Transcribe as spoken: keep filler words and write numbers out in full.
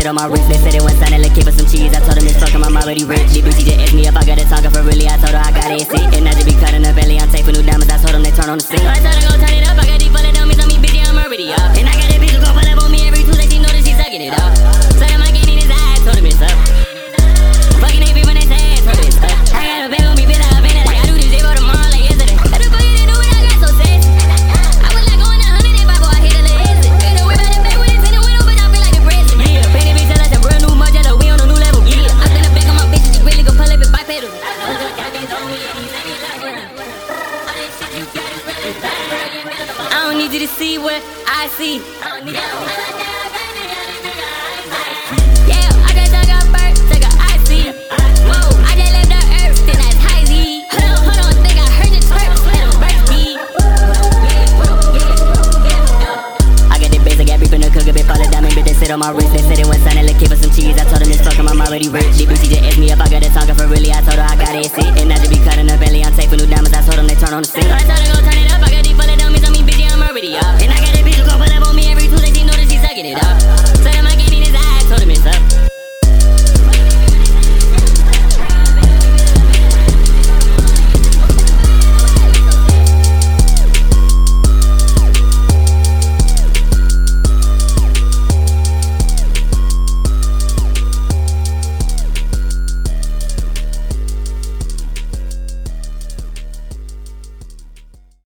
shit on my wrist. They said it went sign and keep us some cheese. I told them it's fucking my mom, but he rich. These bitches just asked me if I got a tongue for really. I told her I got it, sit. And I just be cutting the belly. I'm taping new diamonds. I told them they turn on the scene. I told her go turn it up. I got deep full of dummies on me, bitch. I'm already up. And I got that bitch who go pull up on me every Tuesday. She know that she sucking it up. Sucking my kid in his eyes. Told him it's up. Fucking they people in his ass. Told him it's up. I got a bag on me, bitch. I been it like I do this shit for tomorrow like yesterday. What the fuck you didn't do when I got so sad? I was like going a hundred and five before I hit a little exit. Ain't no way about the back with it in the window, but I feel like the president. Yeah, pay the bitch like a brand new Margiela. We on a new level. Yeah, I spin the back on my bitches. You really gon' pull up and bipedal. I don't need you to see what I see. Yeah, I just dug up first, took a icy. Whoa, I just left the earth, then that's high Z. Hold on, hold on, think I heard the twerk, let him burst me. I got the bass, I got beef in the cooker, bitch, fall a diamond, bitch, they sit on my wrist. They said it went sign and keep us some cheese. I told them it's fucking my mom, already rich. These bitches just asked me if I got a tongue for really. I told her I got it, sit. And I just be cutting the belly, I'm taping new diamonds. I told them they turn on the scene.